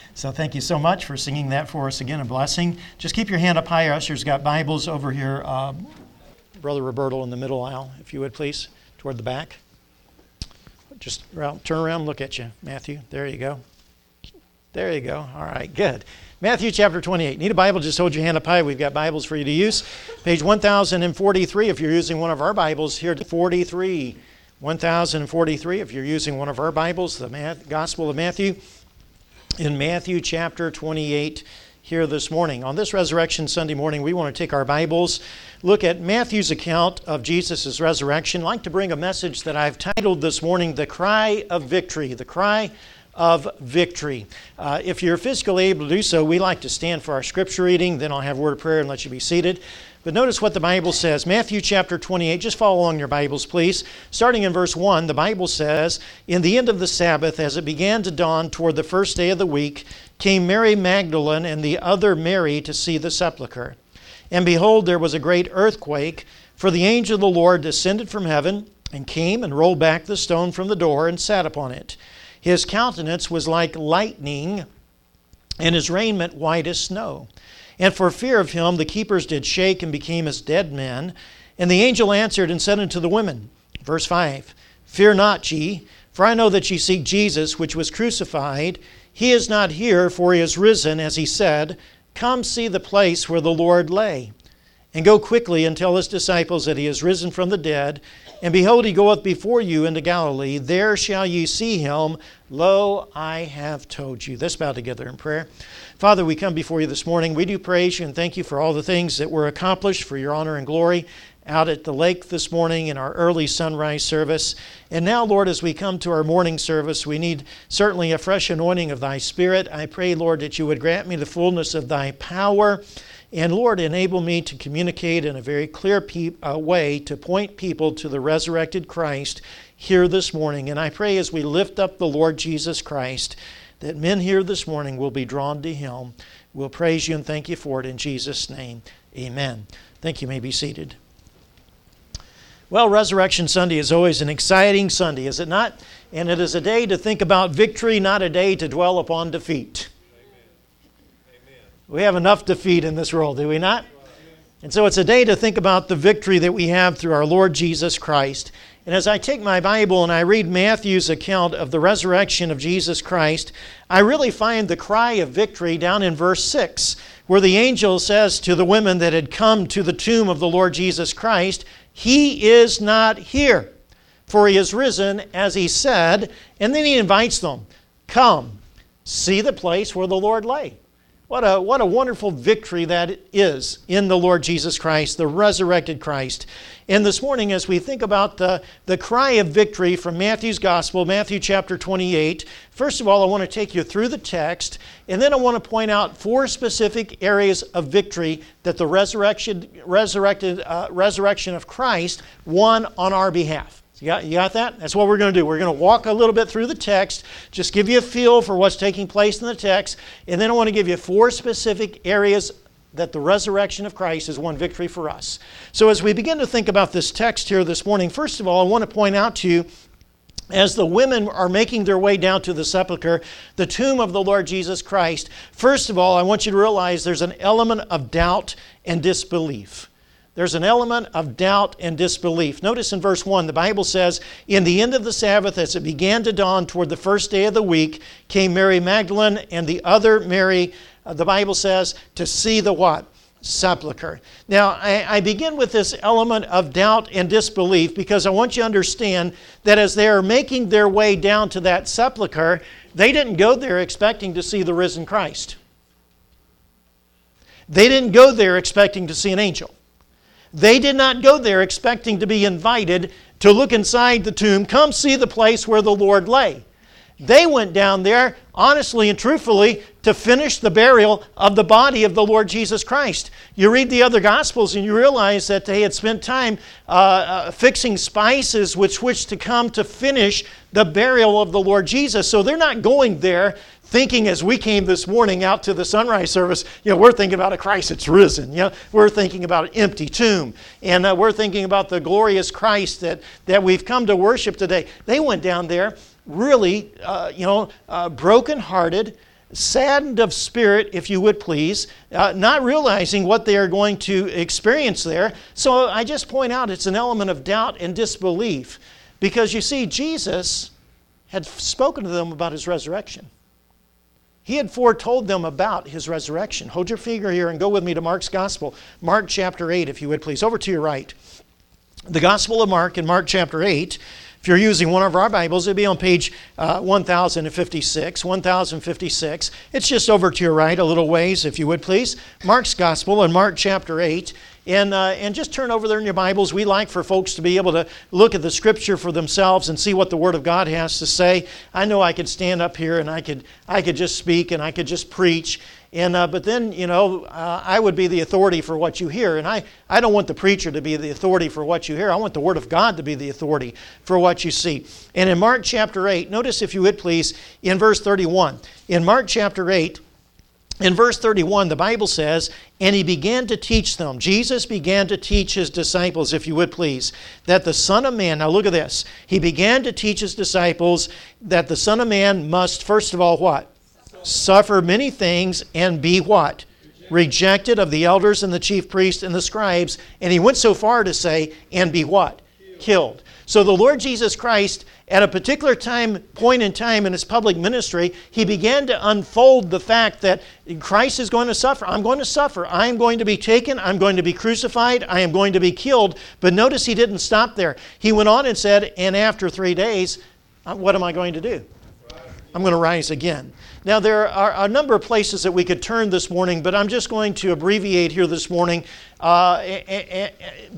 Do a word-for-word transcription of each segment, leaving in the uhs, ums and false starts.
So thank you so much for singing that for us again, a blessing. Just keep your hand up high. Ushers got Bibles over here. Uh, Brother Roberto in the middle aisle, if you would please, toward the back. Just around, turn around and look at you, Matthew. There you go. There you go. All right, good. Matthew chapter twenty-eight. Need a Bible? Just hold your hand up high. We've got Bibles for you to use. Page one thousand forty-three if you're using one of our Bibles. Here to forty-three. one thousand forty-three if you're using one of our Bibles, the Gospel of Matthew. In Matthew chapter twenty-eight here this morning. On this Resurrection Sunday morning, we want to take our Bibles, look at Matthew's account of Jesus' resurrection. I'd like to bring a message that I've titled this morning, The Cry of Victory. The Cry of Victory. Uh, if you're physically able to do so, we like to stand for our scripture reading. Then I'll have a word of prayer and let you be seated. But notice what the Bible says. Matthew chapter twenty-eight. Just follow along your Bibles, please. Starting in verse one, the Bible says, In the end of the Sabbath, as it began to dawn toward the first day of the week, came Mary Magdalene and the other Mary to see the sepulchre. And behold, there was a great earthquake, for the angel of the Lord descended from heaven, and came and rolled back the stone from the door, and sat upon it. His countenance was like lightning, and his raiment white as snow. And for fear of him, the keepers did shake and became as dead men. And the angel answered and said unto the women, verse five, Fear not ye, for I know that ye seek Jesus, which was crucified. He is not here, for he is risen, as he said. Come see the place where the Lord lay. And go quickly and tell his disciples that he is risen from the dead. And behold, he goeth before you into Galilee. There shall ye see him. Lo, I have told you. Let's bow together in prayer. Father, we come before you this morning. We do praise you and thank you for all the things that were accomplished for your honor and glory out at the lake this morning in our early sunrise service. And now, Lord, as we come to our morning service, we need certainly a fresh anointing of thy Spirit. I pray, Lord, that you would grant me the fullness of thy power. And Lord, enable me to communicate in a very clear pe- uh, way to point people to the resurrected Christ here this morning. And I pray as we lift up the Lord Jesus Christ, that men here this morning will be drawn to him. We'll praise you and thank you for it in Jesus' name. Amen. Thank you. You may be seated. Well, Resurrection Sunday is always an exciting Sunday, is it not? And it is a day to think about victory, not a day to dwell upon defeat. We have enough defeat in this world, do we not? And so it's a day to think about the victory that we have through our Lord Jesus Christ. And as I take my Bible and I read Matthew's account of the resurrection of Jesus Christ, I really find the cry of victory down in verse six, where the angel says to the women that had come to the tomb of the Lord Jesus Christ, He is not here, for he is risen, as he said. And then he invites them, Come, see the place where the Lord lay. What a, what a wonderful victory that is in the Lord Jesus Christ, the resurrected Christ. And this morning, as we think about the, the cry of victory from Matthew's Gospel, Matthew chapter twenty-eight, first of all, I want to take you through the text, and then I want to point out four specific areas of victory that the resurrection, resurrected, uh, resurrection of Christ won on our behalf. You got, you got that? That's what we're going to do. We're going to walk a little bit through the text, just give you a feel for what's taking place in the text, and then I want to give you four specific areas that the resurrection of Christ has won victory for us. So as we begin to think about this text here this morning, first of all, I want to point out to you, as the women are making their way down to the sepulchre, the tomb of the Lord Jesus Christ, first of all, I want you to realize there's an element of doubt and disbelief. There's an element of doubt and disbelief. Notice in verse one, the Bible says, In the end of the Sabbath, as it began to dawn toward the first day of the week, came Mary Magdalene and the other Mary, uh, the Bible says, to see the what? Sepulchre. Now, I, I begin with this element of doubt and disbelief because I want you to understand that as they are making their way down to that sepulchre, they didn't go there expecting to see the risen Christ. They didn't go there expecting to see an angel. They did not go there expecting to be invited to look inside the tomb, come see the place where the Lord lay. They went down there, honestly and truthfully, to finish the burial of the body of the Lord Jesus Christ. You read the other Gospels and you realize that they had spent time uh, uh, fixing spices with which to come to finish the burial of the Lord Jesus. So they're not going there thinking, as we came this morning out to the sunrise service, you know, we're thinking about a Christ that's risen. You know, we're thinking about an empty tomb. And uh, we're thinking about the glorious Christ that, that we've come to worship today. They went down there really, uh, you know, uh, brokenhearted, saddened of spirit, if you would please, uh, not realizing what they are going to experience there. So I just point out it's an element of doubt and disbelief. Because you see, Jesus had spoken to them about his resurrection. He had foretold them about his resurrection. Hold your finger here and go with me to Mark's Gospel. Mark chapter eight, if you would please. Over to your right. The Gospel of Mark in Mark chapter eight. If you're using one of our Bibles, it'll be on page uh, one thousand fifty-six. one thousand fifty-six. It's just over to your right a little ways, if you would please. Mark's Gospel in Mark chapter eight. And, uh, and just turn over there in your Bibles. We like for folks to be able to look at the Scripture for themselves and see what the Word of God has to say. I know I could stand up here and I could I could just speak and I could just preach. And uh, but then, you know, uh, I would be the authority for what you hear. And I, I don't want the preacher to be the authority for what you hear. I want the Word of God to be the authority for what you see. And in Mark chapter eight, notice if you would please, in verse thirty-one. In Mark chapter eight, in verse thirty-one, the Bible says, and he began to teach them. Jesus began to teach his disciples, if you would please, that the Son of Man, now look at this. He began to teach his disciples that the Son of Man must, first of all, what? Suffer many things and be what? Rejected of the elders and the chief priests and the scribes. And he went so far to say, and be what? Killed. So the Lord Jesus Christ, at a particular time, point in time in his public ministry, he began to unfold the fact that Christ is going to suffer. I'm going to suffer. I'm going to be taken. I'm going to be crucified. I am going to be killed. But notice he didn't stop there. He went on and said, and after three days, what am I going to do? I'm going to rise again. Now, there are a number of places that we could turn this morning, but I'm just going to abbreviate here this morning uh, and,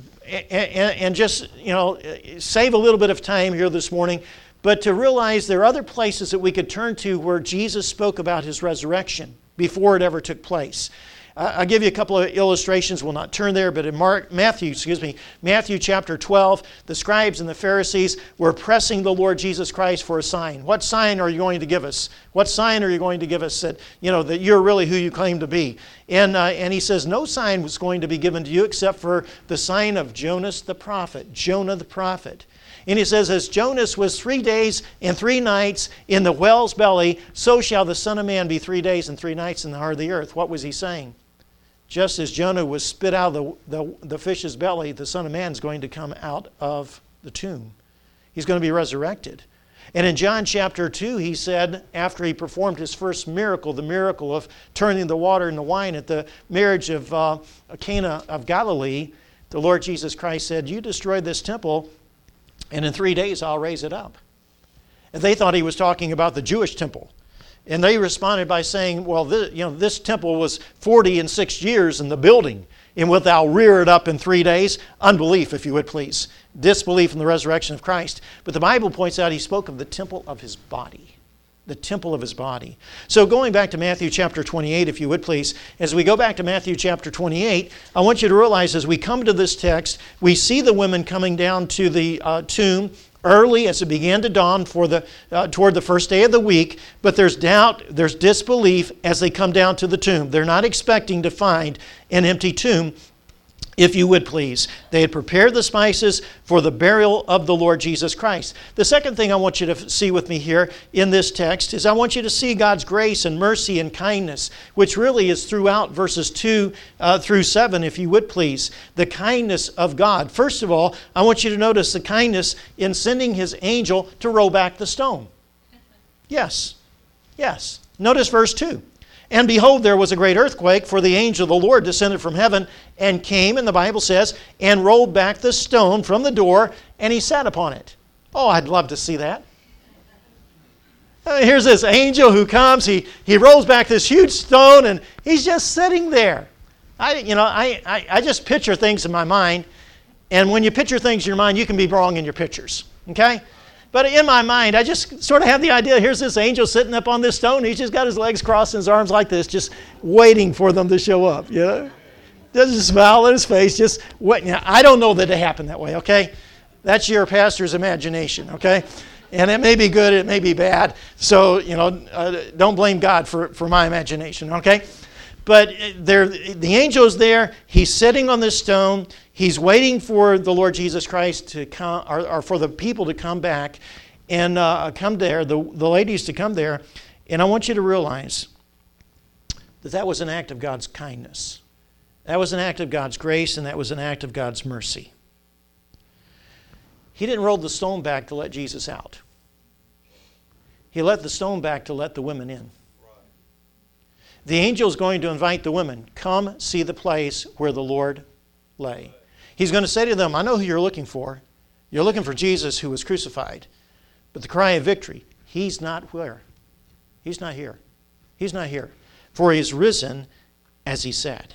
and, and just, you know, save a little bit of time here this morning, but to realize there are other places that we could turn to where Jesus spoke about his resurrection before it ever took place. I'll give you a couple of illustrations. We'll not turn there, but in Mark, Matthew, excuse me, Matthew chapter twelve, the scribes and the Pharisees were pressing the Lord Jesus Christ for a sign. What sign are you going to give us? What sign are you going to give us that, you know, that you're really who you claim to be? And, uh, and he says, no sign was going to be given to you except for the sign of Jonas the prophet, Jonah the prophet. And he says, as Jonas was three days and three nights in the whale's belly, so shall the Son of Man be three days and three nights in the heart of the earth. What was he saying? Just as Jonah was spit out of the, the, the fish's belly, the Son of Man is going to come out of the tomb. He's going to be resurrected. And in John chapter two, he said, after he performed his first miracle, the miracle of turning the water into wine at the marriage of uh, Cana of Galilee, the Lord Jesus Christ said, you destroyed this temple, and in three days I'll raise it up. And they thought he was talking about the Jewish temple. And they responded by saying, well, this, you know, this temple was forty and six years in the building, and wilt thou rear it up in three days? Unbelief, if you would please. Disbelief in the resurrection of Christ. But the Bible points out he spoke of the temple of his body. The temple of his body. So going back to Matthew chapter twenty-eight, if you would please, as we go back to Matthew chapter twenty-eight, I want you to realize as we come to this text, we see the women coming down to the uh, tomb early as it began to dawn for the uh, toward the first day of the week, but there's doubt, there's disbelief as they come down to the tomb. They're not expecting to find an empty tomb, if you would please. They had prepared the spices for the burial of the Lord Jesus Christ. The second thing I want you to see with me here in this text is I want you to see God's grace and mercy and kindness, which really is throughout verses two uh, through seven, if you would please. The kindness of God. First of all, I want you to notice the kindness in sending his angel to roll back the stone. Yes. Yes. Notice verse two. And behold, there was a great earthquake, for the angel of the Lord descended from heaven and came, and the Bible says, and rolled back the stone from the door, and he sat upon it. Oh, I'd love to see that. Uh, here's this angel who comes, he, he rolls back this huge stone, and he's just sitting there. I, you know, I, I, I just picture things in my mind, and when you picture things in your mind, you can be wrong in your pictures, okay? But in my mind, I just sort of have the idea, here's this angel sitting up on this stone. He's just got his legs crossed and his arms like this, just waiting for them to show up, you know? There's a smile on his face, just waiting. Now, I don't know that it happened that way, okay? That's your pastor's imagination, okay? And it may be good, it may be bad. So, you know, uh, don't blame God for, for my imagination, okay? But there, the angel is there. He's sitting on this stone. He's waiting for the Lord Jesus Christ to come, or, or for the people to come back and uh, come there, the, the ladies to come there. And I want you to realize that that was an act of God's kindness. That was an act of God's grace, and that was an act of God's mercy. He didn't roll the stone back to let Jesus out. He let the stone back to let the women in. The angel is going to invite the women, come see the place where the Lord lay. He's going to say to them, I know who you're looking for. You're looking for Jesus who was crucified. But the cry of victory, He's not where? He's not here. He's not here. For He is risen as He said.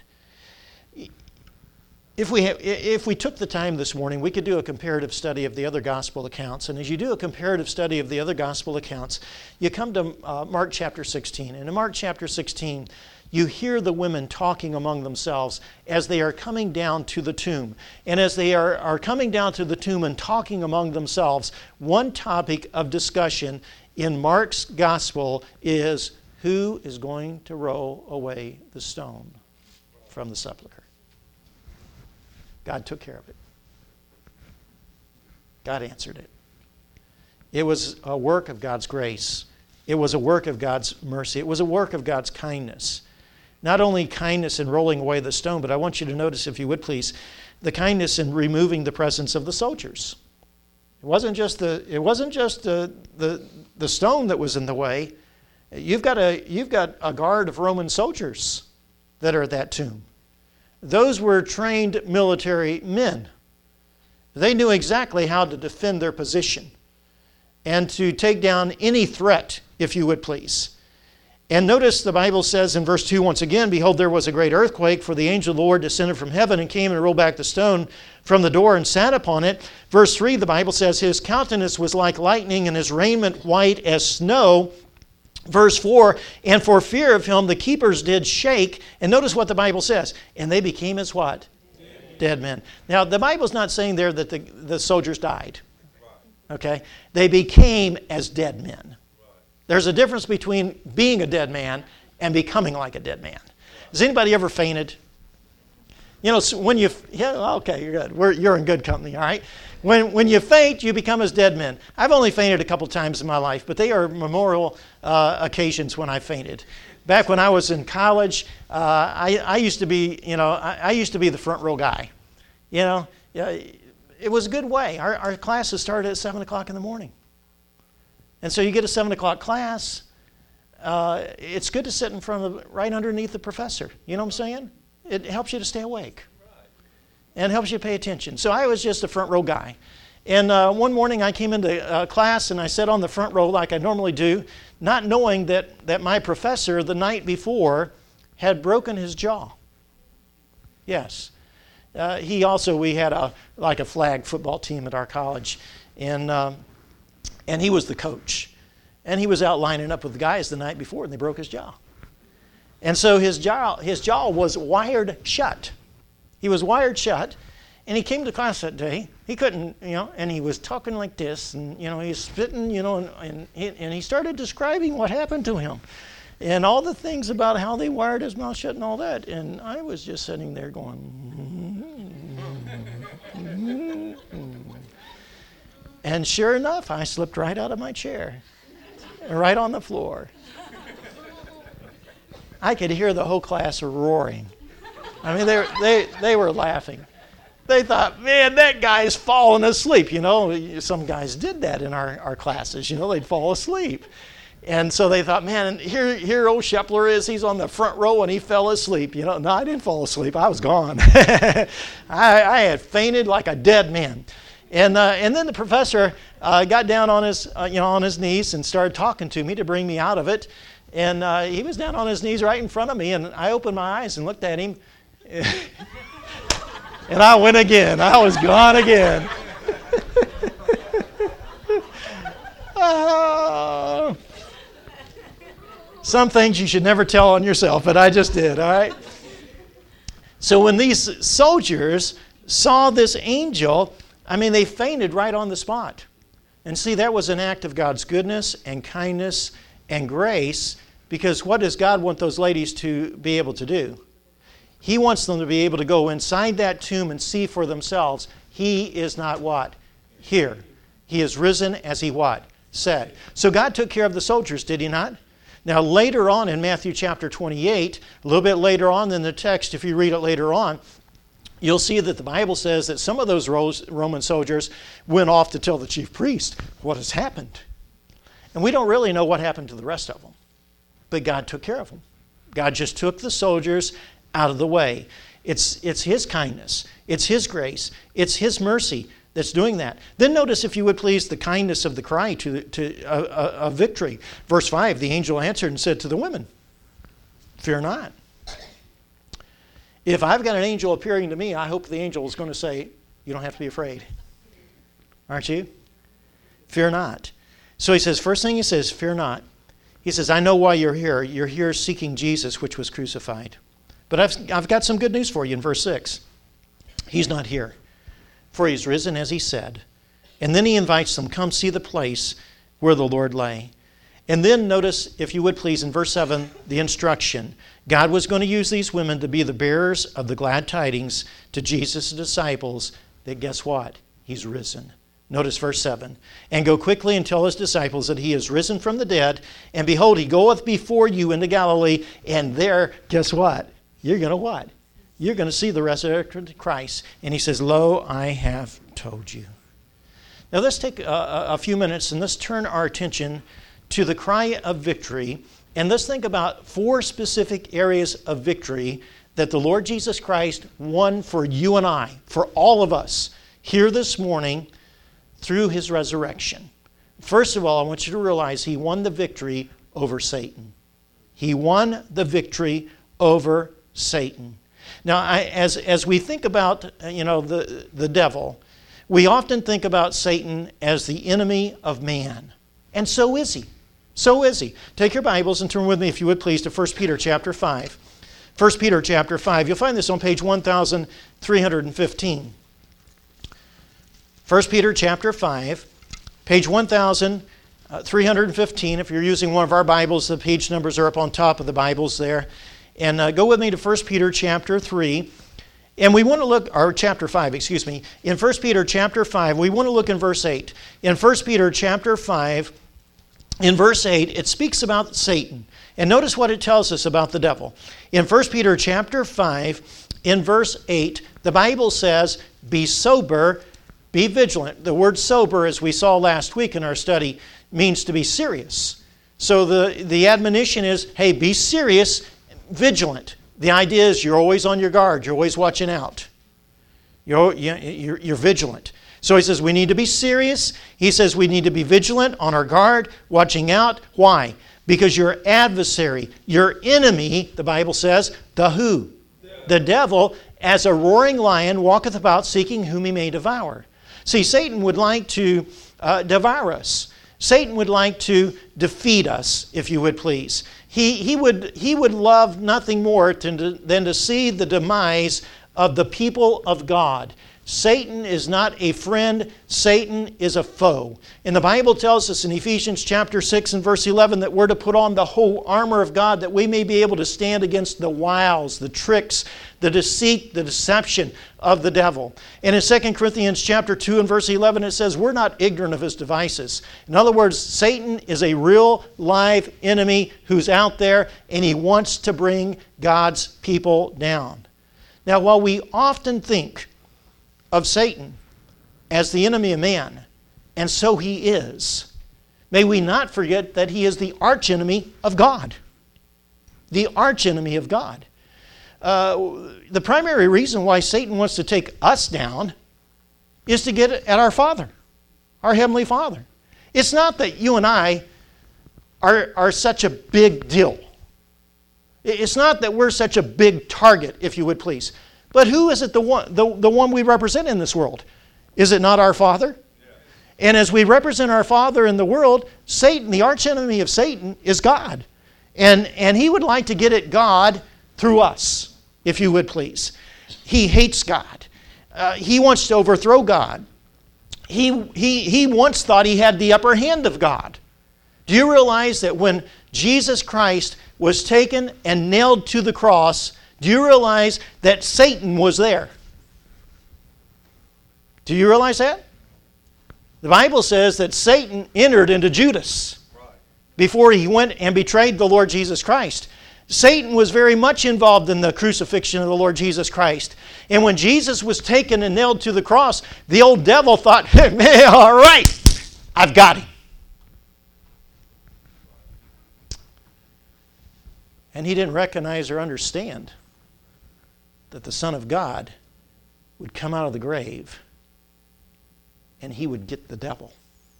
If we, have, if we took the time this morning, we could do a comparative study of the other gospel accounts. And as you do a comparative study of the other gospel accounts, you come to uh, Mark chapter sixteen. And in Mark chapter sixteen, you hear the women talking among themselves as they are coming down to the tomb. And as they are, are coming down to the tomb and talking among themselves, one topic of discussion in Mark's gospel is who is going to roll away the stone from the sepulcher. God took care of it. God answered it. It was a work of God's grace. It was a work of God's mercy. It was a work of God's kindness. Not only kindness in rolling away the stone, but I want you to notice, if you would please, the kindness in removing the presence of the soldiers. It wasn't just the, it wasn't just the, the, the stone that was in the way. You've got a, you've got a guard of Roman soldiers that are at that tomb. Those were trained military men. They knew exactly how to defend their position and to take down any threat, if you would please. And notice the Bible says in verse two once again, behold, there was a great earthquake, for the angel of the Lord descended from heaven and came and rolled back the stone from the door and sat upon it. Verse three, the Bible says, his countenance was like lightning and his raiment white as snow. Verse four, and for fear of him the keepers did shake. And notice what the Bible says. And they became as what? Dead, Dead men. Now, the Bible's not saying there that the, the soldiers died. Okay? They became as dead men. There's a difference between being a dead man and becoming like a dead man. Has anybody ever fainted? You know, when you, yeah, okay, you're good. We're, you're in good company, all right? When, when you faint, you become as dead men. I've only fainted a couple times in my life, but they are memorial uh, occasions when I fainted. Back when I was in college, uh, I, I used to be, you know, I, I used to be the front row guy. You know, it was a good way. Our, our classes started at seven o'clock in the morning. And so you get a seven o'clock class. Uh, it's good to sit in front of, right underneath the professor. You know what I'm saying? It helps you to stay awake. And helps you pay attention. So I was just a front row guy. And uh, one morning I came into uh, class and I sat on the front row like I normally do, not knowing that, that my professor the night before had broken his jaw. Yes. Uh, he also, we had a like a flag football team at our college. And, um, and he was the coach. And he was out lining up with the guys the night before and they broke his jaw. And so his jaw, his jaw was wired shut. He was wired shut, and he came to class that day. He couldn't, you know, and he was talking like this, and, you know, he was spitting, you know, and, and, he, and he started describing what happened to him and all the things about how they wired his mouth shut and all that. And I was just sitting there going, mm-hmm, mm-hmm. And sure enough, I slipped right out of my chair, right on the floor. I could hear the whole class roaring. I mean, they, they, they were laughing. They thought, man, that guy's falling asleep. You know, some guys did that in our, our classes. You know, they'd fall asleep. And so they thought, man, here, here old Shepler is. He's on the front row and he fell asleep. You know, no, I didn't fall asleep. I was gone. I, I had fainted like a dead man. And uh, and then the professor uh, got down on his, uh, you know, on his knees and started talking to me to bring me out of it. And uh, he was down on his knees right in front of me, and I opened my eyes and looked at him. And I went again. I was gone again. uh, some things you should never tell on yourself, but I just did, all right? So when these soldiers saw this angel, I mean, they fainted right on the spot. And see, that was an act of God's goodness and kindness and grace, because what does God want those ladies to be able to do? He wants them to be able to go inside that tomb and see for themselves. He is not what? Here. He is risen as he what? Said. So God took care of the soldiers, did he not? Now, later on in Matthew chapter twenty-eight, a little bit later on in the text, if you read it later on, you'll see that the Bible says that some of those Roman soldiers went off to tell the chief priest what has happened. And we don't really know what happened to the rest of them. But God took care of them. God just took the soldiers out of the way. It's, it's His kindness. It's His grace. It's His mercy that's doing that. Then notice, if you would please, the kindness of the cry to, to a, a, a victory. Verse five, the angel answered and said to the women, fear not. If I've got an angel appearing to me, I hope the angel is going to say, you don't have to be afraid. Aren't you? Fear not. So he says, first thing he says, fear not. He says, I know why you're here. You're here seeking Jesus, which was crucified. But I've, I've got some good news for you in verse six. He's not here, for He's risen as He said. And then He invites them, come see the place where the Lord lay. And then notice, if you would please, in verse seven, the instruction. God was going to use these women to be the bearers of the glad tidings to Jesus' disciples that, guess what? He's risen. Notice verse seven. And go quickly and tell His disciples that He is risen from the dead. And behold, He goeth before you into Galilee. And there, guess what? You're going to what? You're going to see the resurrected Christ. And He says, lo, I have told you. Now let's take a, a few minutes and let's turn our attention to the cry of victory. And let's think about four specific areas of victory that the Lord Jesus Christ won for you and I, for all of us, here this morning through His resurrection. First of all, I want you to realize He won the victory over Satan. He won the victory over Satan. Now, I, as, as we think about, you know, the, the devil, we often think about Satan as the enemy of man. And so is he. So is he. Take your Bibles and turn with me, if you would please, to First Peter chapter five. First Peter chapter five. You'll find this on page one thousand three hundred fifteen. First Peter chapter five, page one thousand three hundred fifteen. If you're using one of our Bibles, the page numbers are up on top of the Bibles there. And uh, go with me to First Peter chapter three. And we want to look, or chapter five, excuse me. In First Peter chapter five, we want to look in verse eight. In First Peter chapter five, in verse eight, it speaks about Satan. And notice what it tells us about the devil. In First Peter chapter five, in verse eight, the Bible says, be sober, be vigilant. The word sober, as we saw last week in our study, means to be serious. So the, the admonition is, hey, be serious, vigilant. The idea is you're always on your guard. You're always watching out. You're, you're, you're vigilant. So he says we need to be serious. He says we need to be vigilant, on our guard, watching out. Why? Because your adversary, your enemy, the Bible says, the who? The devil, as a roaring lion, walketh about seeking whom he may devour. See, Satan would like to uh, devour us. Satan would like to defeat us, if you would please. He, he, would, he would love nothing more than to, than to see the demise of the people of God. Satan is not a friend. Satan is a foe. And the Bible tells us in Ephesians chapter six and verse eleven that we're to put on the whole armor of God that we may be able to stand against the wiles, the tricks, the deceit, the deception of the devil. And in Second Corinthians chapter two and verse eleven it says we're not ignorant of his devices. In other words, Satan is a real live enemy who's out there and he wants to bring God's people down. Now, while we often think of Satan as the enemy of man, and so he is, may we not forget that he is the archenemy of God. The archenemy of God. Uh, the primary reason why Satan wants to take us down is to get at our Father, our Heavenly Father. It's not that you and I are, are such a big deal. It's not that we're such a big target, if you would please. But who is it the one, the, the one we represent in this world? Is it not our Father? Yeah. And as we represent our Father in the world, Satan, the archenemy of Satan, is God. And, and he would like to get at God through us, if you would please. He hates God. Uh, he wants to overthrow God. He, he, he once thought he had the upper hand of God. Do you realize that when Jesus Christ was taken and nailed to the cross, do you realize that Satan was there? Do you realize that? The Bible says that Satan entered into Judas. Right. before he went and betrayed the Lord Jesus Christ. Satan was very much involved in the crucifixion of the Lord Jesus Christ. And when Jesus was taken and nailed to the cross, the old devil thought, hey, man, all right, I've got him. And he didn't recognize or understand that the Son of God would come out of the grave and he would get the devil.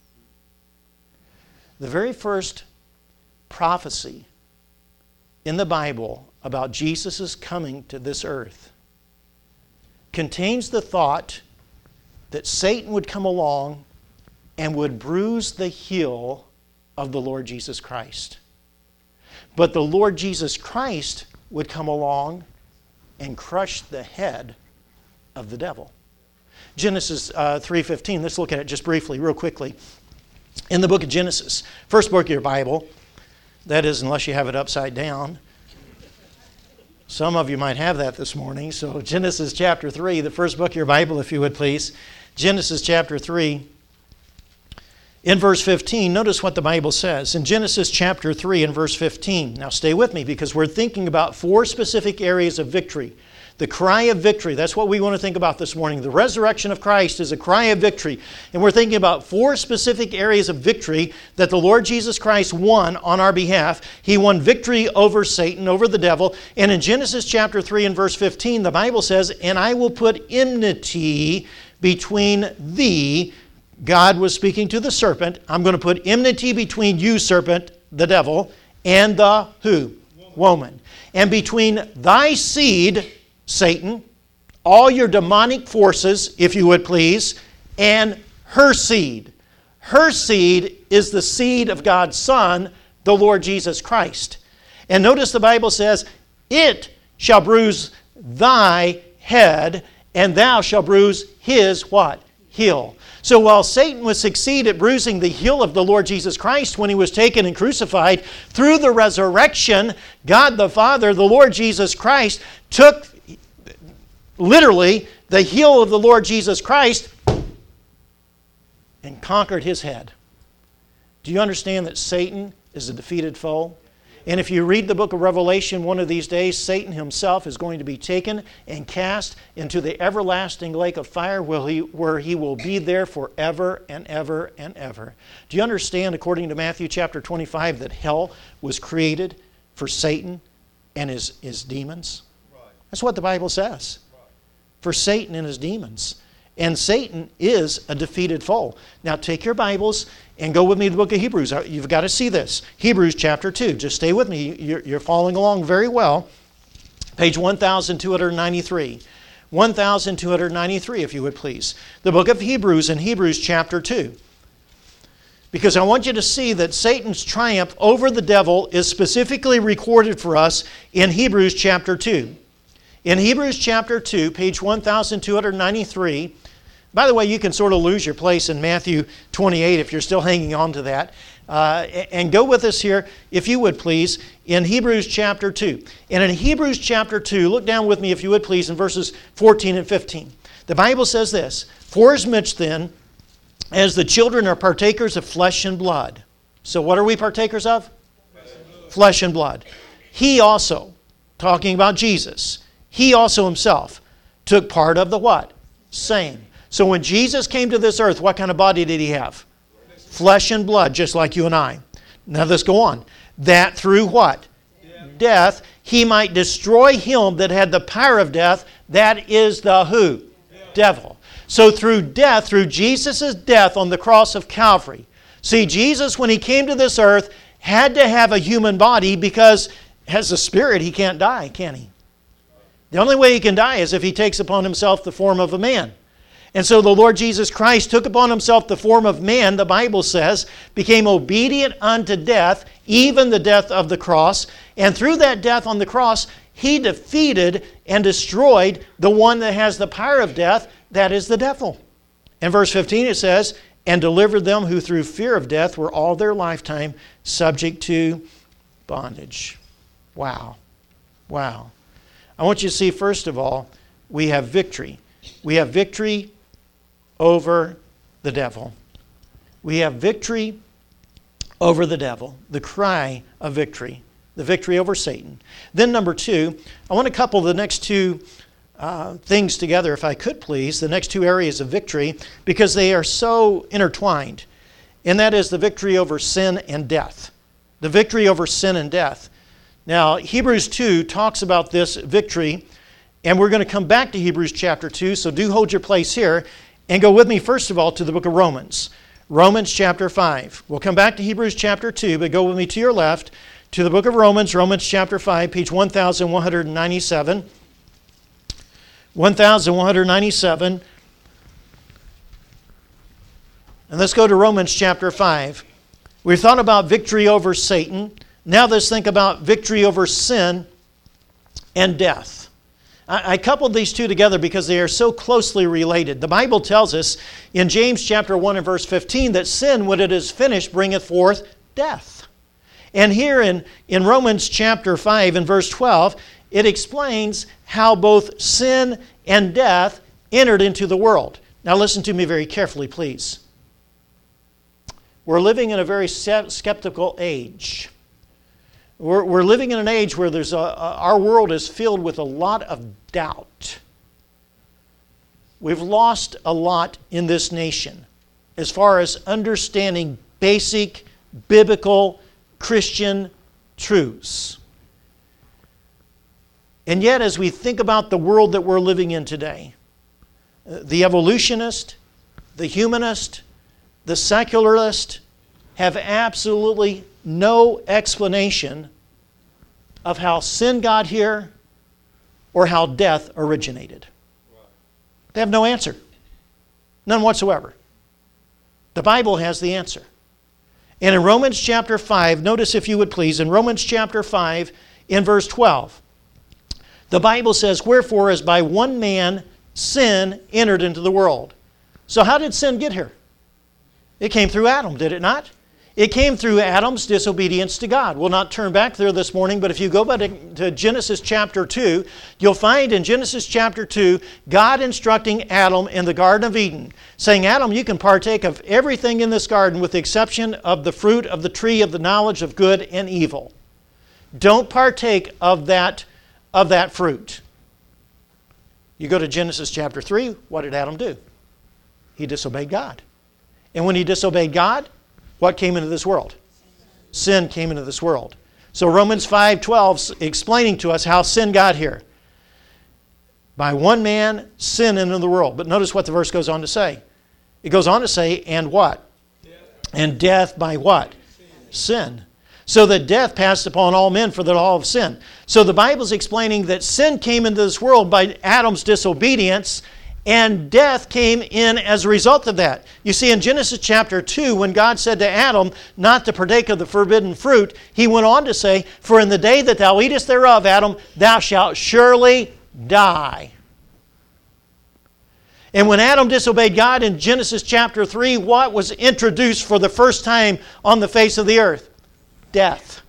The very first prophecy in the Bible about Jesus' coming to this earth contains the thought that Satan would come along and would bruise the heel of the Lord Jesus Christ. But the Lord Jesus Christ would come along and crush the head of the devil. Genesis uh, three fifteen, let's look at it just briefly, real quickly. In the book of Genesis, first book of your Bible, that is, unless you have it upside down. Some of you might have that this morning. So Genesis chapter three, the first book of your Bible, if you would please. Genesis chapter three. In verse fifteen, notice what the Bible says. In Genesis chapter three and verse fifteen. Now stay with me because we're thinking about four specific areas of victory. The cry of victory, that's what we want to think about this morning. The resurrection of Christ is a cry of victory. And we're thinking about four specific areas of victory that the Lord Jesus Christ won on our behalf. He won victory over Satan, over the devil. And in Genesis chapter three and verse fifteen, the Bible says, and I will put enmity between thee. God was speaking to the serpent. I'm going to put enmity between you, serpent, the devil, and the who? Woman. Woman. And between thy seed, Satan, all your demonic forces, if you would please, and her seed. Her seed is the seed of God's Son, the Lord Jesus Christ. And notice the Bible says, it shall bruise thy head, and thou shalt bruise his what? Heel. So while Satan would succeed at bruising the heel of the Lord Jesus Christ when he was taken and crucified, through the resurrection, God the Father, the Lord Jesus Christ, took literally the heel of the Lord Jesus Christ and conquered his head. Do you understand that Satan is a defeated foe? And if you read the book of Revelation one of these days, Satan himself is going to be taken and cast into the everlasting lake of fire where he, where he will be there forever and ever and ever. Do you understand, according to Matthew chapter twenty-five, that hell was created for Satan and his, his demons? Right. That's what the Bible says. Right. For Satan and his demons. And Satan is a defeated foe. Now take your Bibles and go with me to the book of Hebrews. You've got to see this. Hebrews chapter two. Just stay with me. You're, you're following along very well. Page one thousand two hundred ninety-three. one thousand two hundred ninety-three, if you would please. The book of Hebrews in Hebrews chapter two. Because I want you to see that Satan's triumph over the devil is specifically recorded for us in Hebrews chapter two. In Hebrews chapter two, page one thousand two hundred ninety-three, by the way, you can sort of lose your place in Matthew twenty-eight if you're still hanging on to that. Uh, and go with us here, if you would please, in Hebrews chapter two. And in Hebrews chapter two, look down with me, if you would please, in verses fourteen and fifteen. The Bible says this, forasmuch then, as the children are partakers of flesh and blood. So what are we partakers of? Flesh and blood. Flesh and blood. He also, talking about Jesus, he also himself took part of the what? Same. So when Jesus came to this earth, what kind of body did he have? Flesh and blood, just like you and I. Now let's go on. That through what? Death. Death, he might destroy him that had the power of death. That is the who? Death. Devil. So through death, through Jesus' death on the cross of Calvary. See, Jesus, when he came to this earth, had to have a human body because as a spirit, he can't die, can he? The only way he can die is if he takes upon himself the form of a man. And so the Lord Jesus Christ took upon himself the form of man, the Bible says, became obedient unto death, even the death of the cross. And through that death on the cross, he defeated and destroyed the one that has the power of death, that is the devil. In verse fifteen it says, and delivered them who through fear of death were all their lifetime subject to bondage. Wow. Wow. I want you to see, first of all, we have victory. We have victory over the devil. We have victory over the devil, the cry of victory, the victory over Satan. Then number two, I want to couple the next two uh, things together, if I could please, the next two areas of victory, because they are so intertwined. And that is the victory over sin and death. The victory over sin and death. Now, Hebrews two talks about this victory, and we're going to come back to Hebrews chapter two, so do hold your place here, and go with me first of all to the book of Romans. Romans chapter five. We'll come back to Hebrews chapter two, but go with me to your left to the book of Romans, Romans chapter five, page one thousand one hundred ninety-seven. one thousand one hundred ninety-seven. And let's go to Romans chapter five. We've thought about victory over Satan. Now let's think about victory over sin and death. I coupled these two together because they are so closely related. The Bible tells us in James chapter one and verse fifteen that sin, when it is finished, bringeth forth death. And here in, in Romans chapter five and verse twelve, it explains how both sin and death entered into the world. Now listen to me very carefully, please. We're living in a very skeptical age. We're, we're living in an age where there's a, a, our world is filled with a lot of doubt. We've lost a lot in this nation as far as understanding basic biblical Christian truths. And yet, as we think about the world that we're living in today, the evolutionist, the humanist, the secularist have absolutely no explanation of how sin got here or how death originated. They have no answer. None whatsoever. The Bible has the answer. And in Romans chapter five, notice if you would please, in Romans chapter five, in verse twelve, the Bible says, "Wherefore as by one man sin entered into the world." So how did sin get here? It came through Adam, did it not? It came through Adam's disobedience to God. We'll not turn back there this morning, but if you go back to Genesis chapter two, you'll find in Genesis chapter two, God instructing Adam in the Garden of Eden, saying, "Adam, you can partake of everything in this garden with the exception of the fruit of the tree of the knowledge of good and evil. Don't partake of that, of that fruit." You go to Genesis chapter three, what did Adam do? He disobeyed God. And when he disobeyed God, what came into this world? Sin came into this world. So Romans five twelve is explaining to us how sin got here. By one man, sin into the world. But notice what the verse goes on to say. It goes on to say, and what? Death. And death by what? Sin. Sin. So that death passed upon all men for the law of sin. So the Bible's explaining that sin came into this world by Adam's disobedience, and death came in as a result of that. You see, in Genesis chapter two, when God said to Adam not to partake of the forbidden fruit, He went on to say, "For in the day that thou eatest thereof, Adam, thou shalt surely die." And when Adam disobeyed God in Genesis chapter three, what was introduced for the first time on the face of the earth? Death.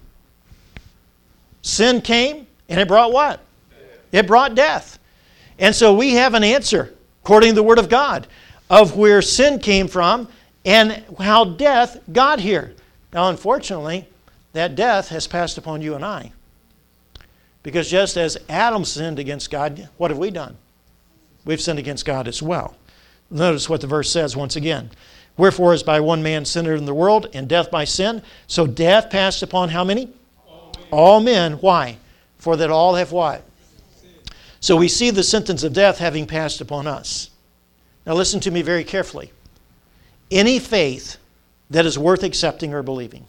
Sin came, and it brought what? It brought death. And so we have an answer, according to the Word of God, of where sin came from and how death got here. Now, unfortunately, that death has passed upon you and I. Because just as Adam sinned against God, what have we done? We've sinned against God as well. Notice what the verse says once again. "Wherefore as by one man sin entered in the world, and death by sin, so death passed upon how many? All men. All men. Why? For that all have what? So we see the sentence of death having passed upon us. Now listen to me very carefully. Any faith that is worth accepting or believing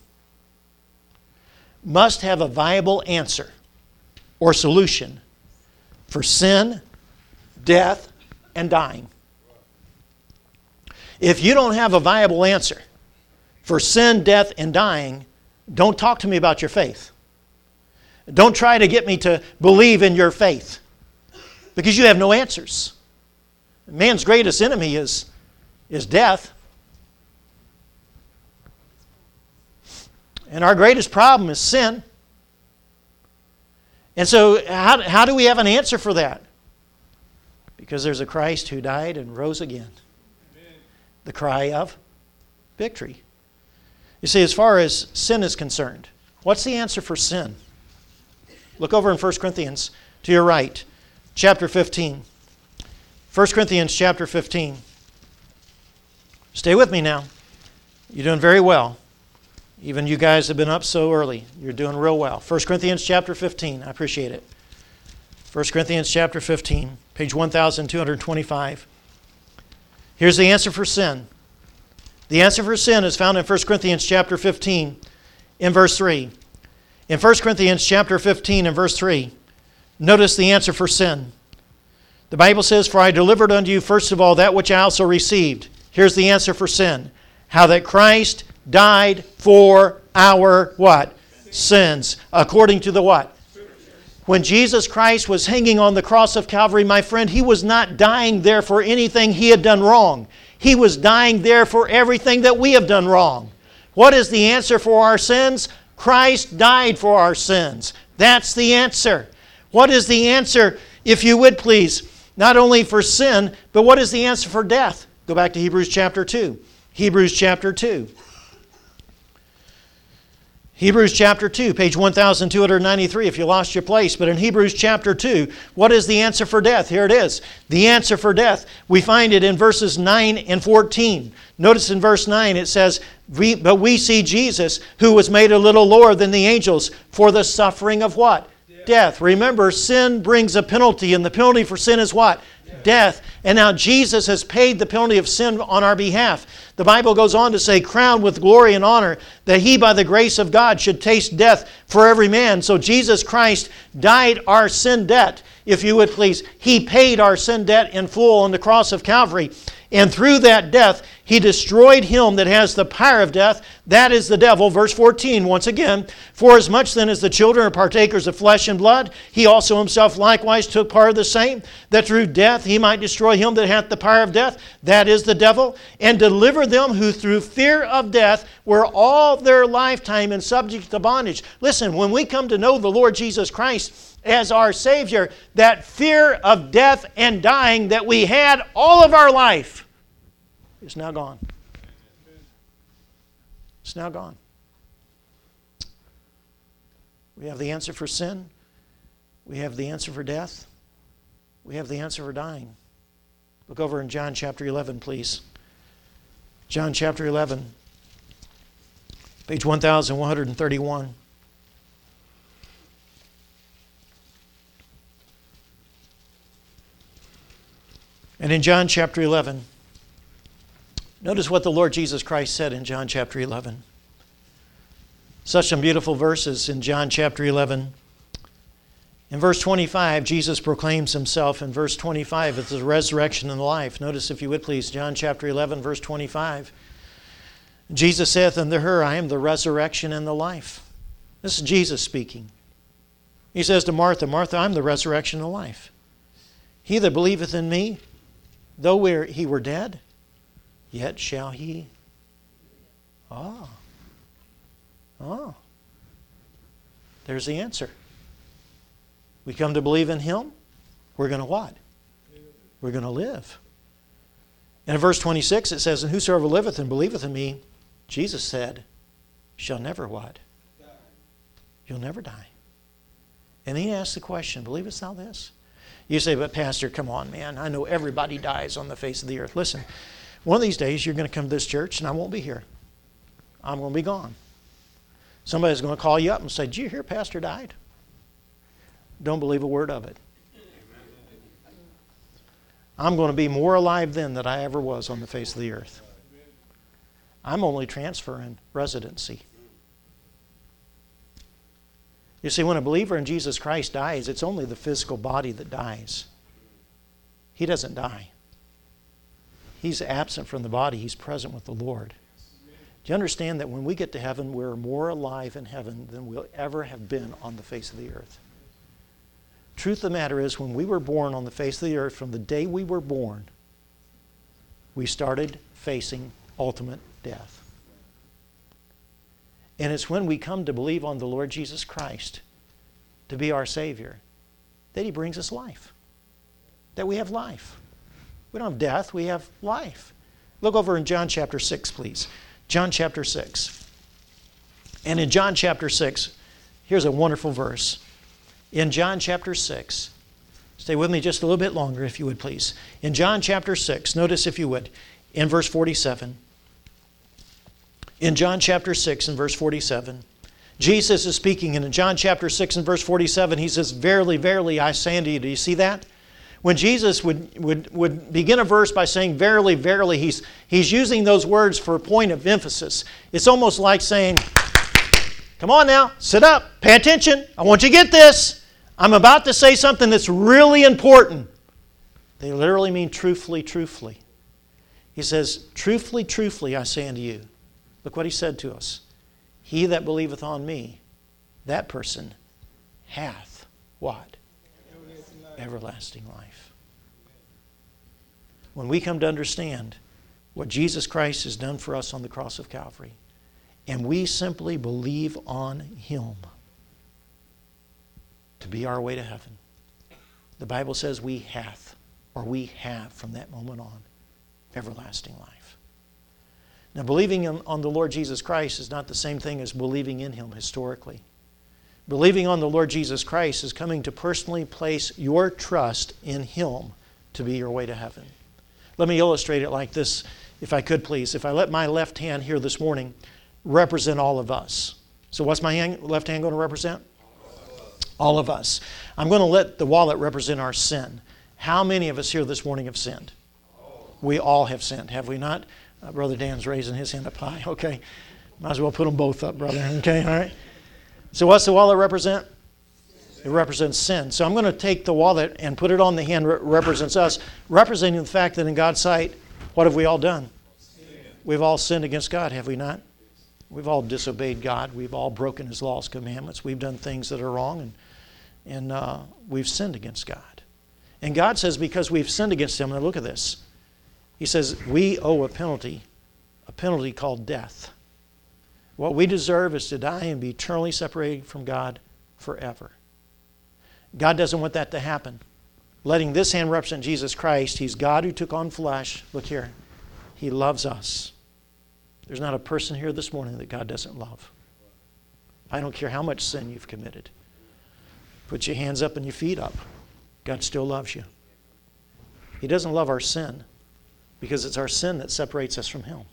must have a viable answer or solution for sin, death, and dying. If you don't have a viable answer for sin, death, and dying, don't talk to me about your faith. Don't try to get me to believe in your faith. Because you have no answers. Man's greatest enemy is, is death. And our greatest problem is sin. And so how, how do we have an answer for that? Because there's a Christ who died and rose again. Amen. The cry of victory. You see, as far as sin is concerned, what's the answer for sin? Look over in First Corinthians to your right, chapter fifteen. First Corinthians chapter fifteen. Stay with me now. You're doing very well. Even you guys have been up so early. You're doing real well. First Corinthians chapter fifteen. I appreciate it. First Corinthians chapter fifteen, page one thousand two hundred twenty-five. Here's the answer for sin. The answer for sin is found in First Corinthians chapter fifteen in verse three. In First Corinthians chapter fifteen and verse three, notice the answer for sin. The Bible says, "For I delivered unto you first of all that which I also received." Here's the answer for sin. How that Christ died for our what? Sins. According to the what? When Jesus Christ was hanging on the cross of Calvary, my friend, He was not dying there for anything He had done wrong. He was dying there for everything that we have done wrong. What is the answer for our sins? Christ died for our sins. That's the answer. What is the answer, if you would please, not only for sin, but what is the answer for death? Go back to Hebrews chapter two. Hebrews chapter two. Hebrews chapter two, page one thousand two hundred ninety-three, if you lost your place. But in Hebrews chapter two, what is the answer for death? Here it is. The answer for death, we find it in verses nine and fourteen. Notice in verse nine it says, we, But we see Jesus, who was made a little lower than the angels, for the suffering of what? Death. Death. Remember, sin brings a penalty, and the penalty for sin is what? Death. Death. And now Jesus has paid the penalty of sin on our behalf. The Bible goes on to say, crowned with glory and honor, that He by the grace of God should taste death for every man. So Jesus Christ died our sin debt, if you would please. He paid our sin debt in full on the cross of Calvary. And through that death, He destroyed him that has the power of death. That is the devil. Verse fourteen, once again. For as much then as the children are partakers of flesh and blood, He also Himself likewise took part of the same, that through death He might destroy him that hath the power of death, that is the devil, and deliver them who through fear of death were all their lifetime in subject to bondage. Listen, when we come to know the Lord Jesus Christ as our Savior, that fear of death and dying that we had all of our life is now gone. It's now gone. We have the answer for sin. We have the answer for death. We have the answer for dying. Look over in John chapter eleven, please. John chapter eleven, page one thousand one hundred thirty-one. And in John chapter eleven, notice what the Lord Jesus Christ said in John chapter eleven. Such some beautiful verses in John chapter eleven. In verse twenty-five, Jesus proclaims Himself. In verse twenty-five, it's the resurrection and the life. Notice, if you would please, John chapter eleven, verse twenty-five. Jesus saith unto her, I am the resurrection and the life. This is Jesus speaking. He says to Martha, Martha, I'm the resurrection and the life. He that believeth in me, though we're, he were dead, yet shall he. Ah. Ah. There's the answer. We come to believe in Him, we're going to what? We're going to live. And in verse twenty-six it says, And whosoever liveth and believeth in me, Jesus said, shall never what? Die. You'll never die. And He asked the question, believest thou this? You say, but Pastor, come on, man. I know everybody dies on the face of the earth. Listen, one of these days you're going to come to this church and I won't be here. I'm going to be gone. Somebody's going to call you up and say, did you hear Pastor died? Don't believe a word of it. I'm going to be more alive then than I ever was on the face of the earth. I'm only transferring residency. You see, when a believer in Jesus Christ dies, it's only the physical body that dies. He doesn't die. He's absent from the body. He's present with the Lord. Do you understand that when we get to heaven, we're more alive in heaven than we'll ever have been on the face of the earth? Truth of the matter is, when we were born on the face of the earth, from the day we were born, we started facing ultimate death. And it's when we come to believe on the Lord Jesus Christ to be our Savior that He brings us life. That we have life. We don't have death, we have life. Look over in John chapter six, please. John chapter six. And in John chapter six, here's a wonderful verse. In John chapter six, stay with me just a little bit longer if you would please. In John chapter six, notice if you would, in verse forty-seven. In John chapter six and verse forty-seven, Jesus is speaking, and in John chapter six and verse forty-seven, he says, "Verily, verily, I say unto you." Do you see that? When Jesus would, would, would begin a verse by saying, "Verily, verily," he's, he's using those words for a point of emphasis. It's almost like saying, come on now, sit up, pay attention. I want you to get this. I'm about to say something that's really important. They literally mean truthfully, truthfully. He says, "Truthfully, truthfully, I say unto you." Look what he said to us. "He that believeth on me, that person hath" what? Everlasting life. Everlasting life. When we come to understand what Jesus Christ has done for us on the cross of Calvary, and we simply believe on Him to be our way to heaven, the Bible says we hath, or we have from that moment on, everlasting life. Now, believing on the Lord Jesus Christ is not the same thing as believing in Him historically. Believing on the Lord Jesus Christ is coming to personally place your trust in Him to be your way to heaven. Let me illustrate it like this, if I could please. If I let my left hand here this morning represent all of us. So what's my hand, left hand going to represent? All of us. I'm going to let the wallet represent our sin. How many of us here this morning have sinned? We all have sinned, have we not? Uh, Brother Dan's raising his hand up high. Okay. Might as well put them both up, brother. Okay, all right. So what's the wallet represent? It represents sin. So I'm going to take the wallet and put it on the hand that represents us, representing the fact that in God's sight, what have we all done? Sin. We've all sinned against God, have we not? We've all disobeyed God. We've all broken His laws, commandments. We've done things that are wrong, and, and uh, we've sinned against God. And God says because we've sinned against Him, now look at this. He says we owe a penalty, a penalty called death. What we deserve is to die and be eternally separated from God forever. God doesn't want that to happen. Letting this hand represent Jesus Christ, He's God who took on flesh. Look here. He loves us. There's not a person here this morning that God doesn't love. I don't care how much sin you've committed. Put your hands up and your feet up. God still loves you. He doesn't love our sin because it's our sin that separates us from Him.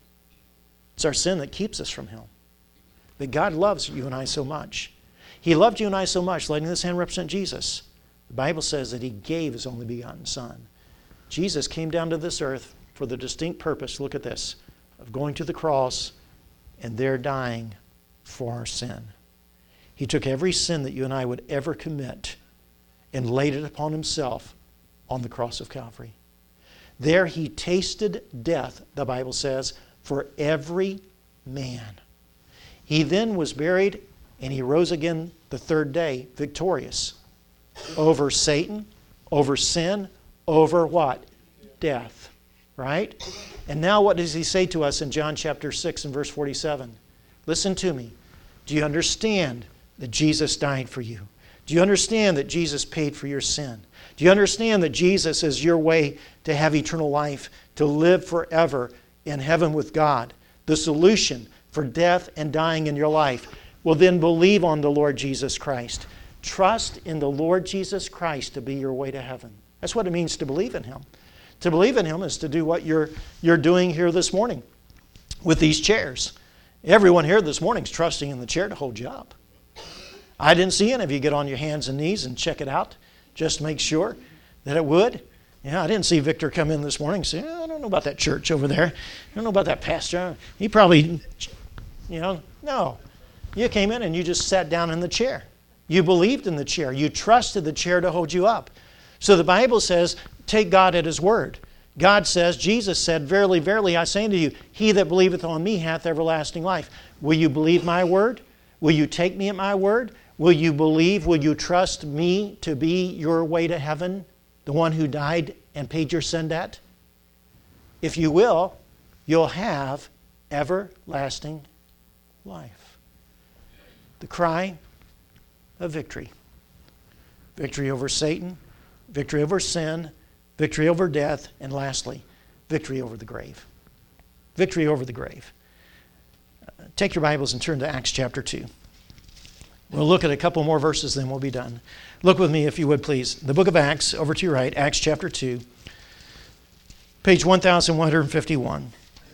It's our sin that keeps us from Him. But God loves you and I so much. He loved you and I so much, letting this hand represent Jesus. The Bible says that He gave His only begotten Son. Jesus came down to this earth for the distinct purpose, look at this, of going to the cross and there dying for our sin. He took every sin that you and I would ever commit and laid it upon Himself on the cross of Calvary. There He tasted death, the Bible says, for every man. He then was buried and He rose again the third day, victorious over Satan, over sin, over what? Death. Right? And now what does He say to us in John chapter six and verse forty-seven? Listen to me. Do you understand that Jesus died for you? Do you understand that Jesus paid for your sin? Do you understand that Jesus is your way to have eternal life, to live forever in heaven with God? The solution for death and dying in your life. Well, then believe on the Lord Jesus Christ. Trust in the Lord Jesus Christ to be your way to heaven. That's what it means to believe in Him. To believe in Him is to do what you're, you're doing here this morning with these chairs. Everyone here this morning is trusting in the chair to hold you up. I didn't see any of you get on your hands and knees and check it out just to make sure that it would. Yeah, I didn't see Victor come in this morning and say, oh, I don't know about that church over there. I don't know about that pastor. He probably, you know, no. You came in and you just sat down in the chair. You believed in the chair. You trusted the chair to hold you up. So the Bible says, take God at His word. God says, Jesus said, verily, verily, I say unto you, he that believeth on me hath everlasting life. Will you believe my word? Will you take me at my word? Will you believe, will you trust me to be your way to heaven? The one who died and paid your sin debt? If you will, you'll have everlasting life. The cry of victory. Victory over Satan, victory over sin, victory over death, and lastly, victory over the grave. Victory over the grave. take your Bibles and turn to Acts chapter two. We'll look at a couple more verses, then we'll be done. Look with me, if you would, please. The book of Acts, over to your right, Acts chapter two, page one thousand one hundred fifty-one.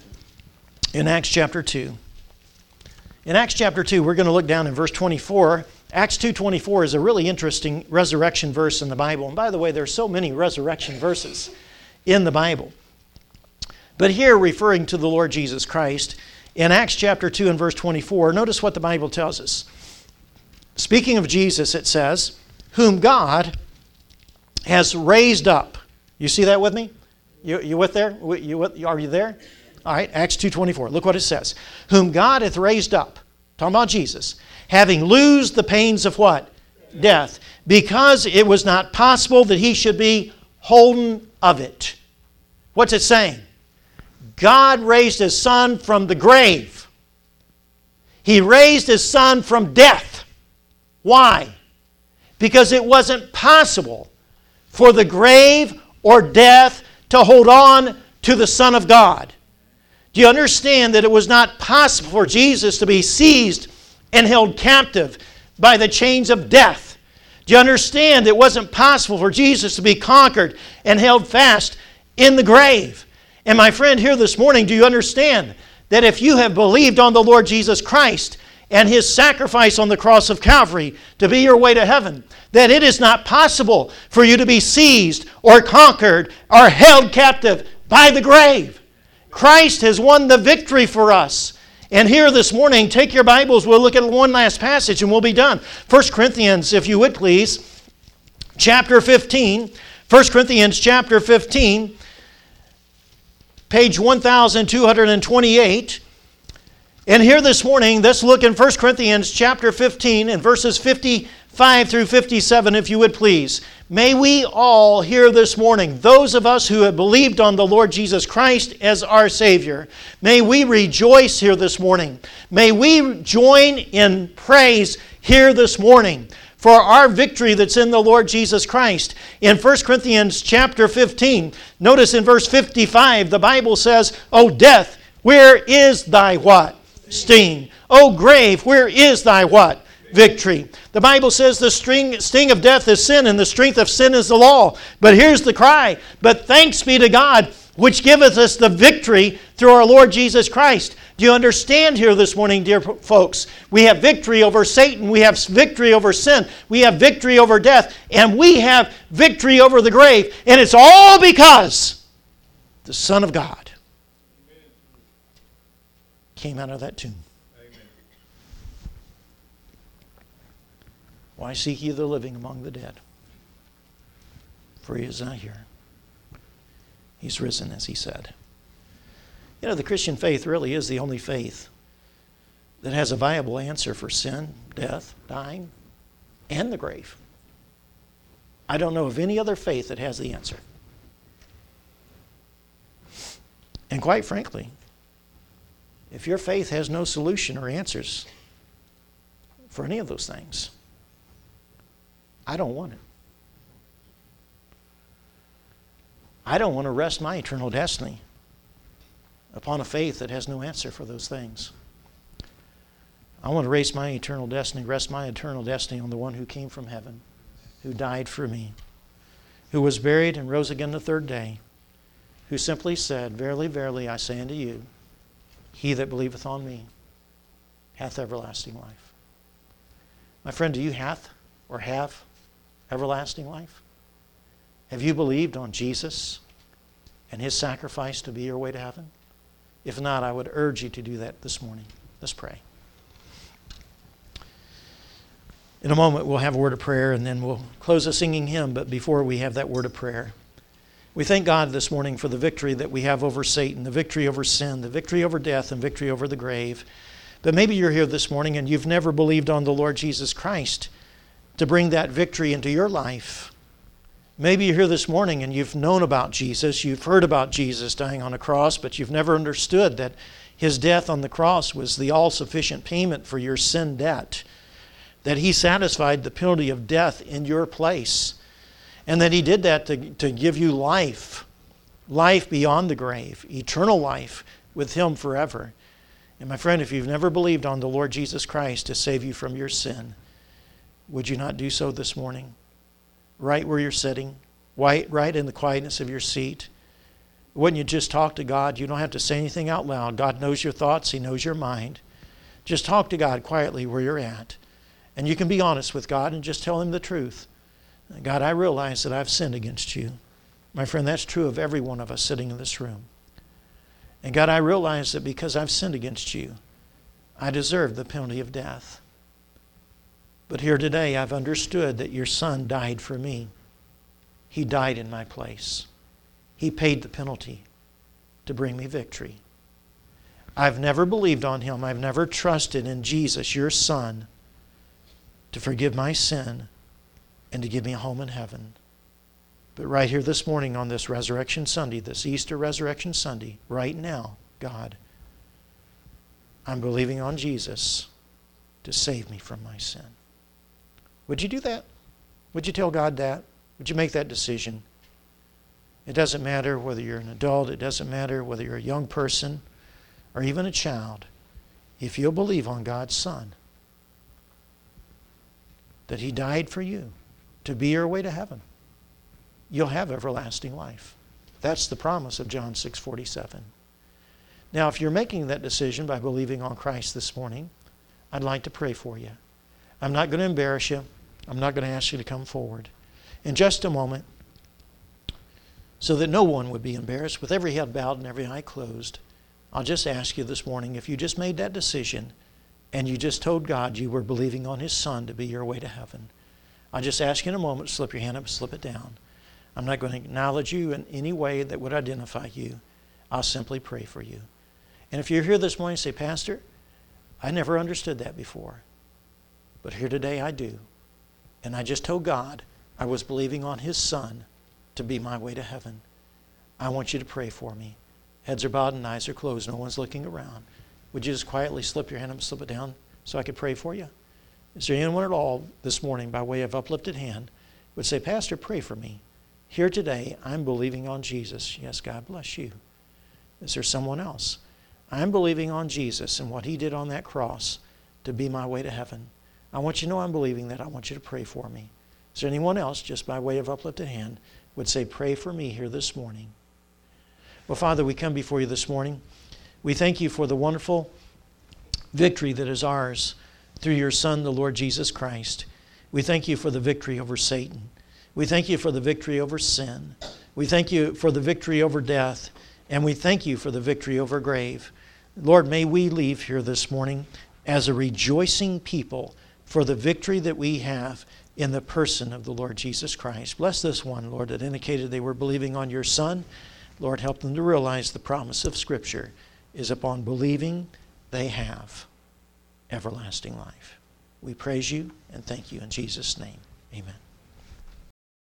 In Acts chapter two. In Acts chapter two, we're going to look down in verse twenty-four. Acts two twenty-four is a really interesting resurrection verse in the Bible. And by the way, there are so many resurrection verses in the Bible. But here, referring to the Lord Jesus Christ, in Acts chapter two and verse twenty-four, notice what the Bible tells us. Speaking of Jesus, it says, whom God has raised up. You see that with me? You, you with there? You with, are you there? All right, Acts two twenty-four. Look what it says. Whom God hath raised up, talking about Jesus, having loosed the pains of what? Death. Because it was not possible that he should be holden of it. What's it saying? God raised his Son from the grave. He raised his Son from death. Why? Because it wasn't possible for the grave or death to hold on to the Son of God. Do you understand that it was not possible for Jesus to be seized and held captive by the chains of death? Do you understand it wasn't possible for Jesus to be conquered and held fast in the grave? And my friend, here this morning, do you understand that if you have believed on the Lord Jesus Christ and his sacrifice on the cross of Calvary to be your way to heaven, that it is not possible for you to be seized or conquered or held captive by the grave? Christ has won the victory for us. And here this morning, take your Bibles, we'll look at one last passage and we'll be done. First Corinthians, if you would please, chapter fifteen. First Corinthians chapter fifteen, page one thousand two hundred twenty-eight. And here this morning, let's look in First Corinthians chapter fifteen and verses fifty-five through fifty-seven, if you would please. May we all here this morning, those of us who have believed on the Lord Jesus Christ as our Savior, may we rejoice here this morning. May we join in praise here this morning for our victory that's in the Lord Jesus Christ. In First Corinthians chapter fifteen, notice in verse fifty-five, the Bible says, O death, where is thy what? Sting. O grave, where is thy what? Victory. The Bible says the sting, sting of death is sin, and the strength of sin is the law. But here's the cry, but thanks be to God, which giveth us the victory through our Lord Jesus Christ. Do you understand here this morning, dear folks? We have victory over Satan. We have victory over sin. We have victory over death. And we have victory over the grave. And it's all because the Son of God came out of that tomb. Amen. Why seek ye the living among the dead? For he is not here. He's risen, as he said. You know, the Christian faith really is the only faith that has a viable answer for sin, death, dying, and the grave. I don't know of any other faith that has the answer. And quite frankly, if your faith has no solution or answers for any of those things, I don't want it. I don't want to rest my eternal destiny upon a faith that has no answer for those things. I want to rest my eternal destiny, rest my eternal destiny on the one who came from heaven, who died for me, who was buried and rose again the third day, who simply said, Verily, verily, I say unto you, he that believeth on me hath everlasting life. My friend, do you hath or have everlasting life? Have you believed on Jesus and his sacrifice to be your way to heaven? If not, I would urge you to do that this morning. Let's pray. In a moment, we'll have a word of prayer, and then we'll close a singing hymn. But before we have that word of prayer, we thank God this morning for the victory that we have over Satan, the victory over sin, the victory over death, and victory over the grave. But maybe you're here this morning and you've never believed on the Lord Jesus Christ to bring that victory into your life. Maybe you're here this morning and you've known about Jesus, you've heard about Jesus dying on a cross, but you've never understood that his death on the cross was the all-sufficient payment for your sin debt, that he satisfied the penalty of death in your place, and that he did that to, to give you life, life beyond the grave, eternal life with him forever. And my friend, if you've never believed on the Lord Jesus Christ to save you from your sin, would you not do so this morning? Right where you're sitting, right, right in the quietness of your seat. Wouldn't you just talk to God? You don't have to say anything out loud. God knows your thoughts. He knows your mind. Just talk to God quietly where you're at. And you can be honest with God and just tell Him the truth. God, I realize that I've sinned against you. My friend, that's true of every one of us sitting in this room. And God, I realize that because I've sinned against you, I deserve the penalty of death. But here today, I've understood that your Son died for me. He died in my place. He paid the penalty to bring me victory. I've never believed on Him. I've never trusted in Jesus, your Son, to forgive my sin and to give me a home in heaven. But right here this morning on this Resurrection Sunday, this Easter Resurrection Sunday, right now, God, I'm believing on Jesus to save me from my sin. Would you do that? Would you tell God that? Would you make that decision? It doesn't matter whether you're an adult. It doesn't matter whether you're a young person or even a child. If you'll believe on God's Son, that He died for you to be your way to heaven, you'll have everlasting life. That's the promise of John six forty-seven. Now, if you're making that decision by believing on Christ this morning, I'd like to pray for you. I'm not going to embarrass you. I'm not going to ask you to come forward. In just a moment, so that no one would be embarrassed, with every head bowed and every eye closed, I'll just ask you this morning, if you just made that decision and you just told God you were believing on His Son to be your way to heaven, I'll just ask you in a moment to slip your hand up and slip it down. I'm not going to acknowledge you in any way that would identify you. I'll simply pray for you. And if you're here this morning and say, Pastor, I never understood that before, but here today I do. And I just told God I was believing on His Son to be my way to heaven. I want you to pray for me. Heads are bowed and eyes are closed. No one's looking around. Would you just quietly slip your hand up and slip it down so I could pray for you? Is there anyone at all this morning by way of uplifted hand would say, Pastor, pray for me. Here today, I'm believing on Jesus. Yes, God bless you. Is there someone else? I'm believing on Jesus and what He did on that cross to be my way to heaven. I want you to know I'm believing that. I want you to pray for me. Is there anyone else, just by way of uplifted hand, would say, pray for me here this morning? Well, Father, we come before you this morning. We thank you for the wonderful victory that is ours through your Son, the Lord Jesus Christ. We thank you for the victory over Satan. We thank you for the victory over sin. We thank you for the victory over death. And we thank you for the victory over grave. Lord, may we leave here this morning as a rejoicing people for the victory that we have in the person of the Lord Jesus Christ. Bless this one, Lord, that indicated they were believing on your Son. Lord, help them to realize the promise of Scripture is upon believing they have everlasting life. We praise you and thank you in Jesus' name. Amen.